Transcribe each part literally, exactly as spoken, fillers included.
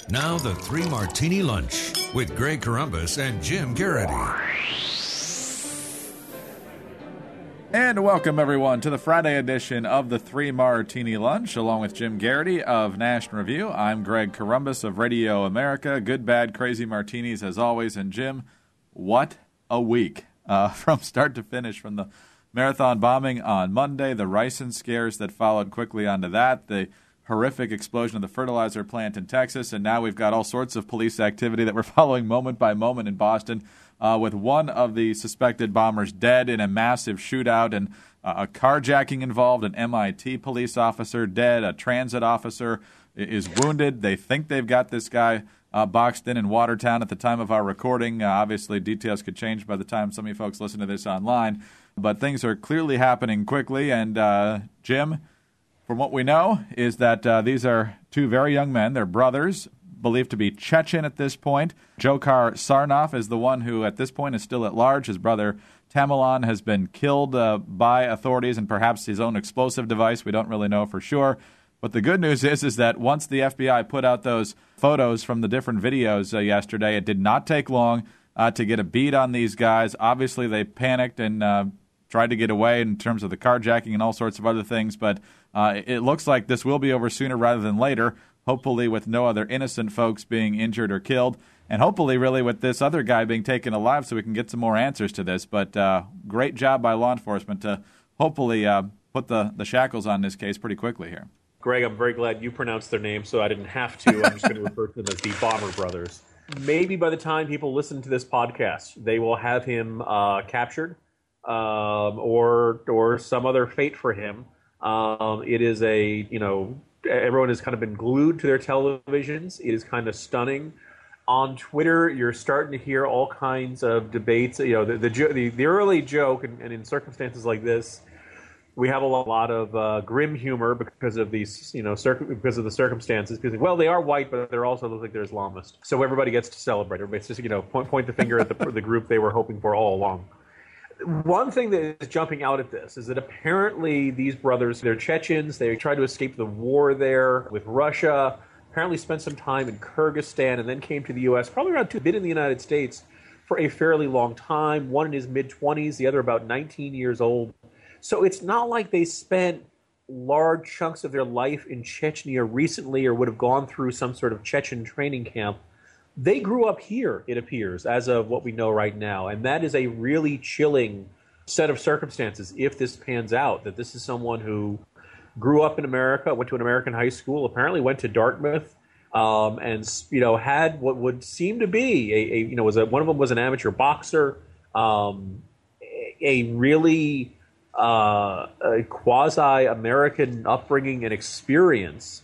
Now the Three Martini Lunch with Greg Corombos and Jim Garrity. And welcome, everyone, to the Friday edition of the Three Martini Lunch, along with Jim Garrity of National Review. I'm Greg Corombos of Radio America. Good, bad, crazy martinis, as always. And, Jim, what a week uh, from start to finish, from the marathon bombing on Monday, the ricin scares that followed quickly onto that, the horrific explosion of the fertilizer plant in Texas, and now we've got all sorts of police activity that we're following moment by moment in Boston, uh, with one of the suspected bombers dead in a massive shootout, and uh, a carjacking involved, an M I T police officer dead, a transit officer is wounded. They think they've got this guy uh, boxed in in Watertown at the time of our recording. Uh, obviously, details could change by the time some of you folks listen to this online, but things are clearly happening quickly, and uh, Jim, from what we know, is that uh, these are two very young men. They're brothers, believed to be Chechen at this point. Dzhokhar Sarnov is the one who, at this point, is still at large. His brother Tamerlan has been killed uh, by authorities and perhaps his own explosive device. We don't really know for sure. But the good news is, is that once the F B I put out those photos from the different videos uh, yesterday, it did not take long uh, to get a beat on these guys. Obviously, they panicked and uh, tried to get away in terms of the carjacking and all sorts of other things, but uh, it looks like this will be over sooner rather than later, hopefully with no other innocent folks being injured or killed, and hopefully really with this other guy being taken alive so we can get some more answers to this. But uh, great job by law enforcement to hopefully uh, put the, the shackles on this case pretty quickly here. Greg, I'm very glad you pronounced their name so I didn't have to. I'm just going to refer to them as the Bomber Brothers. Maybe by the time people listen to this podcast, they will have him uh, captured. Um, or or some other fate for him. Um, it is a, you know, everyone has kind of been glued to their televisions. It is kind of stunning. On Twitter, you're starting to hear all kinds of debates. You know, the the, the, the early joke, and, and in circumstances like this, we have a lot of uh, grim humor because of these, you know, circ- because of the circumstances. Because, well, they are white, but they're also look like they're Islamist. So everybody gets to celebrate. Everybody's just, you know, point point the finger at the the group they were hoping for all along. One thing that is jumping out at this is that apparently these brothers, they're Chechens. They tried to escape the war there with Russia, apparently spent some time in Kyrgyzstan, and then came to the U S, probably around two, been in the United States for a fairly long time, one in his mid-twenties, the other about nineteen years old. So it's not like they spent large chunks of their life in Chechnya recently or would have gone through some sort of Chechen training camp. They grew up here, it appears, as of what we know right now. And that is a really chilling set of circumstances if this pans out, that this is someone who grew up in America, went to an American high school, apparently went to Dartmouth, um, and, you know, had what would seem to be, a, a you know, was a, one of them was an amateur boxer, um, a, a really uh, a quasi-American upbringing and experience.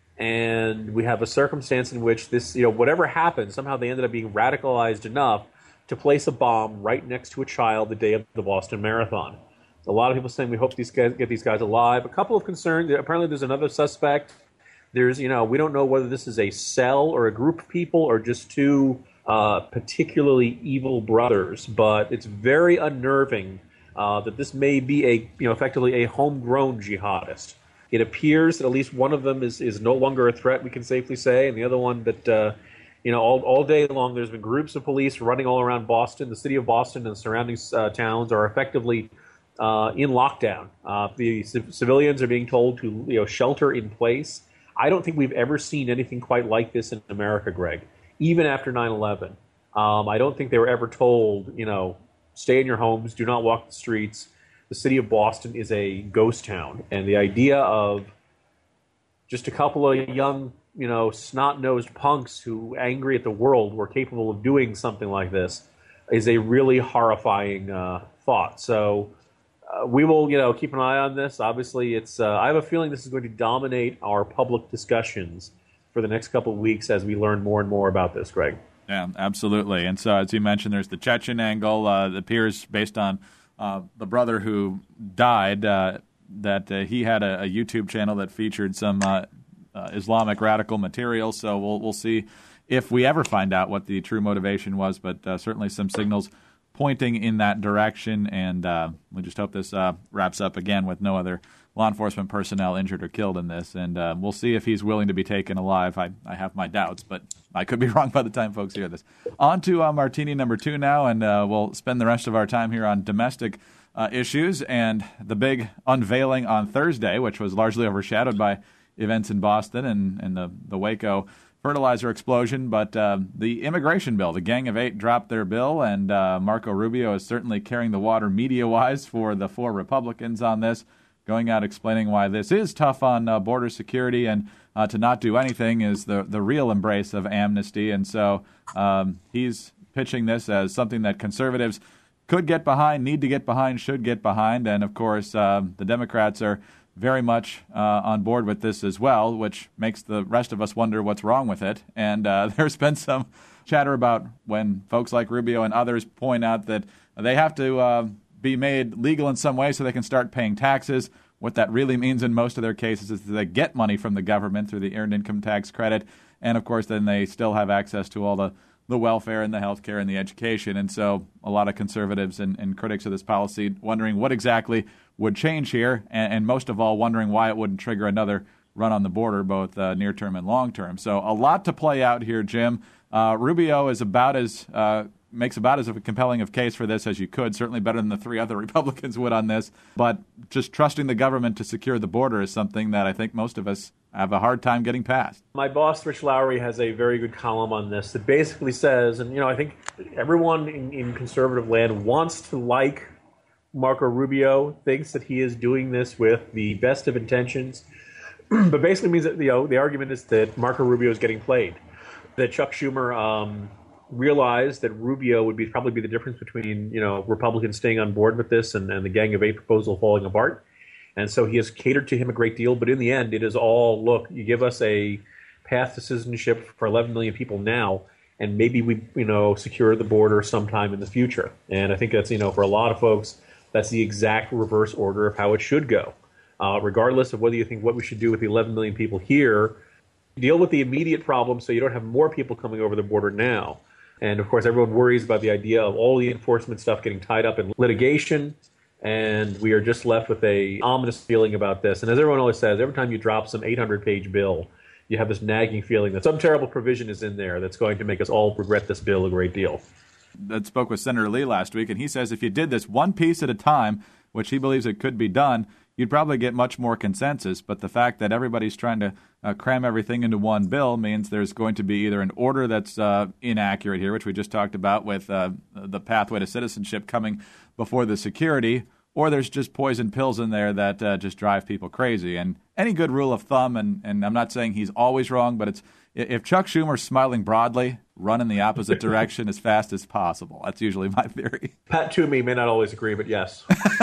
And we have a circumstance in which this, you know, whatever happened, somehow they ended up being radicalized enough to place a bomb right next to a child the day of the Boston Marathon. A lot of people saying we hope these guys get these guys alive. A couple of concerns. Apparently, there's another suspect. There's, you know, we don't know whether this is a cell or a group of people or just two uh, particularly evil brothers. But it's very unnerving uh, that this may be a, you know, effectively a homegrown jihadist. It appears that at least one of them is, is no longer a threat, we can safely say, and the other one that, uh, you know, all, all day long there's been groups of police running all around Boston. The city of Boston and the surrounding uh, towns are effectively uh, in lockdown. Uh, the c- civilians are being told to, you know, shelter in place. I don't think we've ever seen anything quite like this in America, Greg, even after nine eleven. Um, I don't think they were ever told, you know, stay in your homes, do not walk the streets. The city of Boston is a ghost town, and the idea of just a couple of young, you know, snot-nosed punks who, angry at the world, were capable of doing something like this is a really horrifying uh, thought. So uh, we will, you know, keep an eye on this. Obviously, it's. Uh, I have a feeling this is going to dominate our public discussions for the next couple of weeks as we learn more and more about this, Greg. Yeah, absolutely. And so, as you mentioned, there's the Chechen angle. Uh, it appears based on Uh, the brother who died, uh, that uh, he had a, a YouTube channel that featured some uh, uh, Islamic radical material. So we'll we'll see if we ever find out what the true motivation was. But uh, certainly some signals pointing in that direction. And uh, we just hope this uh, wraps up again with no other law enforcement personnel injured or killed in this. And uh, we'll see if he's willing to be taken alive. I, I have my doubts, but I could be wrong by the time folks hear this. On to uh, Martini number two now, and uh, we'll spend the rest of our time here on domestic uh, issues and the big unveiling on Thursday, which was largely overshadowed by events in Boston and, and the, the Waco fertilizer explosion. But uh, the immigration bill, the Gang of Eight dropped their bill, and uh, Marco Rubio is certainly carrying the water media-wise for the four Republicans on this, going out explaining why this is tough on uh, border security, and uh, to not do anything is the, the real embrace of amnesty. And so um, he's pitching this as something that conservatives could get behind, need to get behind, should get behind. And, of course, uh, the Democrats are very much uh, on board with this as well, which makes the rest of us wonder what's wrong with it. And uh, there's been some chatter about when folks like Rubio and others point out that they have to uh, be made legal in some way so they can start paying taxes. What that really means in most of their cases is that they get money from the government through the Earned Income Tax Credit. And, of course, then they still have access to all the the welfare and the health care and the education. And so a lot of conservatives and, and critics of this policy wondering what exactly would change here, and, and most of all wondering why it wouldn't trigger another run on the border, both uh, near term and long term. So a lot to play out here, Jim. Uh, Rubio is about as uh, makes about as compelling of case for this as you could, certainly better than the three other Republicans would on this. But just trusting the government to secure the border is something that I think most of us have a hard time getting past. My boss, Rich Lowry, has a very good column on this that basically says, and you know, I think everyone in, in conservative land wants to like Marco Rubio, thinks that he is doing this with the best of intentions, but basically means that, you know, the argument is that Marco Rubio is getting played. That Chuck Schumer um, realized that Rubio would be probably be the difference between, you know, Republicans staying on board with this and, and the Gang of Eight proposal falling apart. And so he has catered to him a great deal. But in the end, it is all, look, you give us a path to citizenship for eleven million people now, and maybe we, you know, secure the border sometime in the future. And I think that's, you know, for a lot of folks, that's the exact reverse order of how it should go. Uh, regardless of whether you think what we should do with the eleven million people here, deal with the immediate problem so you don't have more people coming over the border now. And, of course, everyone worries about the idea of all the enforcement stuff getting tied up in litigation. And we are just left with a ominous feeling about this. And as everyone always says, every time you drop some eight hundred page bill, you have this nagging feeling that some terrible provision is in there that's going to make us all regret this bill a great deal. I spoke with Senator Lee last week, and he says if you did this one piece at a time, which he believes it could be done, you'd probably get much more consensus. But the fact that everybody's trying to uh, cram everything into one bill means there's going to be either an order that's uh, inaccurate here, which we just talked about with uh, the pathway to citizenship coming before the security, or there's just poison pills in there that uh, just drive people crazy. And any good rule of thumb, and, and I'm not saying he's always wrong, but it's if Chuck Schumer's smiling broadly, run in the opposite direction as fast as possible. That's usually my theory. Pat Toomey may not always agree, but yes.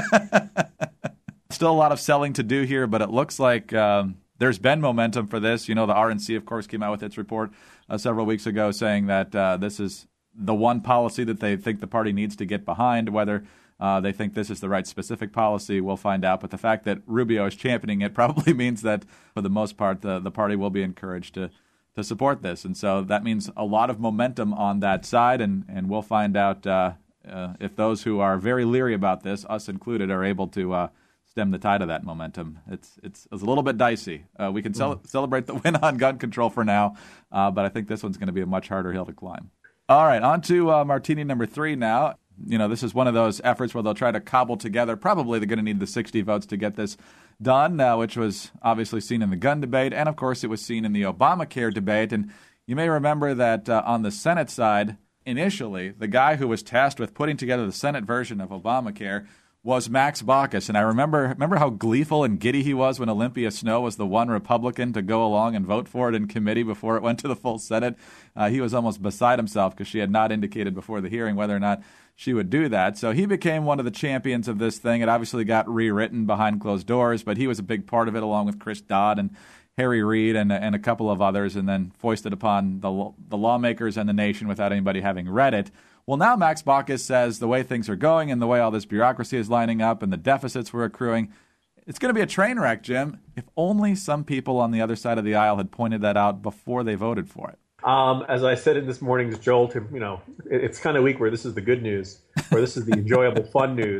Still a lot of selling to do here, but it looks like um, there's been momentum for this. You know, the R N C, of course, came out with its report uh, several weeks ago saying that uh, this is the one policy that they think the party needs to get behind. Whether uh, they think this is the right specific policy, we'll find out. But the fact that Rubio is championing it probably means that, for the most part, the, the party will be encouraged to to support this. And so that means a lot of momentum on that side, and, and we'll find out uh, uh, if those who are very leery about this, us included, are able to uh, stem the tide of that momentum. It's it's, it's a little bit dicey. Uh, we can cel- mm. celebrate the win on gun control for now, uh, but I think this one's going to be a much harder hill to climb. All right, on to uh, Martini number three now. You know, this is one of those efforts where they'll try to cobble together. Probably they're going to need the sixty votes to get this done, uh, which was obviously seen in the gun debate. And, of course, it was seen in the Obamacare debate. And you may remember that uh, on the Senate side, initially, the guy who was tasked with putting together the Senate version of Obamacare was Max Baucus. And I remember remember how gleeful and giddy he was when Olympia Snowe was the one Republican to go along and vote for it in committee before it went to the full Senate. Uh, he was almost beside himself because she had not indicated before the hearing whether or not she would do that. So he became one of the champions of this thing. It obviously got rewritten behind closed doors, but he was a big part of it along with Chris Dodd and Harry Reid and, and a couple of others, and then foisted upon the, the lawmakers and the nation without anybody having read it. Well, now Max Baucus says the way things are going and the way all this bureaucracy is lining up and the deficits we're accruing, it's going to be a train wreck, Jim. If only some people on the other side of the aisle had pointed that out before they voted for it. Um, as I said in this morning's Jolt, you know, it's kind of week where this is the good news, or this is the enjoyable, fun news.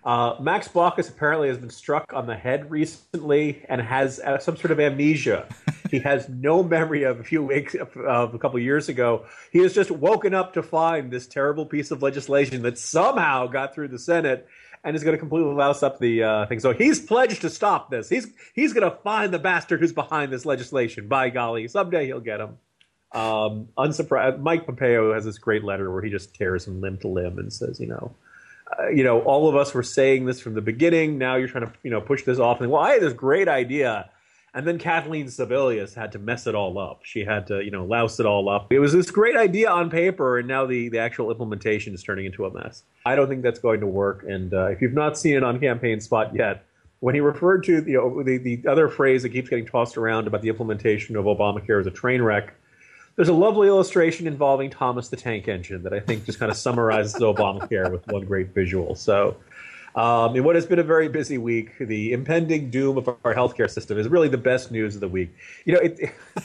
Uh, Max Baucus apparently has been struck on the head recently and has uh, some sort of amnesia. He has no memory of a few weeks of, of a couple of years ago. He has just woken up to find this terrible piece of legislation that somehow got through the Senate and is going to completely louse up the uh, thing. So he's pledged to stop this. He's he's going to find the bastard who's behind this legislation. By golly, someday he'll get him. Um, unsurprised. Mike Pompeo has this great letter where he just tears him limb to limb and says, you know. Uh, you know, all of us were saying this from the beginning. Now you're trying to, you know, push this off. And well, I had this great idea, and then Kathleen Sebelius had to mess it all up. She had to, you know, louse it all up. It was this great idea on paper, and now the the actual implementation is turning into a mess. I don't think that's going to work. And uh, if you've not seen it on Campaign Spot yet, when he referred to, you know, the the other phrase that keeps getting tossed around about the implementation of Obamacare as a train wreck. There's a lovely illustration involving Thomas the Tank Engine that I think just kind of summarizes Obamacare with one great visual. So um, in what has been a very busy week, the impending doom of our healthcare system is really the best news of the week. You know, it,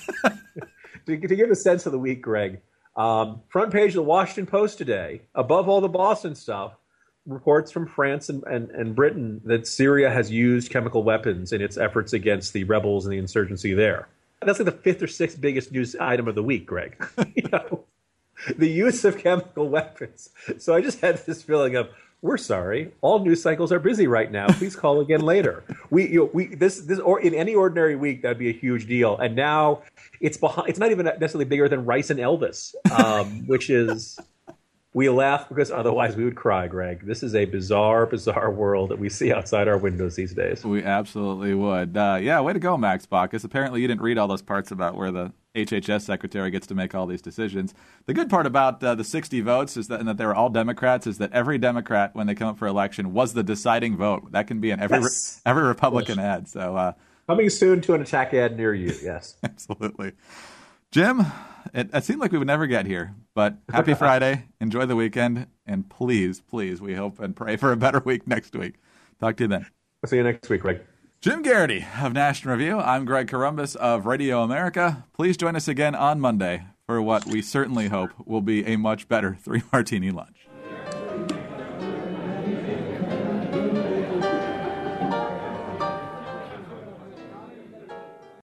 to, to give a sense of the week, Greg, um, front page of the Washington Post today, above all the Boston stuff, reports from France and, and, and Britain that Syria has used chemical weapons in its efforts against the rebels and the insurgency there. That's like the fifth or sixth biggest news item of the week, Greg. You know, the use of chemical weapons. So I just had this feeling of, we're sorry, all news cycles are busy right now. Please call again later. We, you know, we this this or in any ordinary week that'd be a huge deal, and now it's behind. It's not even necessarily bigger than Rice and Elvis, um, which is. We laugh because otherwise we would cry, Greg. This is a bizarre, bizarre world that we see outside our windows these days. We absolutely would. Uh, yeah, way to go, Max Baucus. Apparently you didn't read all those parts about where the H H S secretary gets to make all these decisions. The good part about uh, the sixty votes is that, and that they were all Democrats, is that every Democrat, when they come up for election, was the deciding vote. That can be in every yes. every Republican yes. ad. So uh, coming soon to an attack ad near you, yes. Absolutely. Jim, it, it seemed like we would never get here, but happy Friday. Enjoy the weekend. And please, please, we hope and pray for a better week next week. Talk to you then. I'll see you next week, Greg. Jim Garrity of National Review. I'm Greg Corombos of Radio America. Please join us again on Monday for what we certainly hope will be a much better Three Martini Lunch.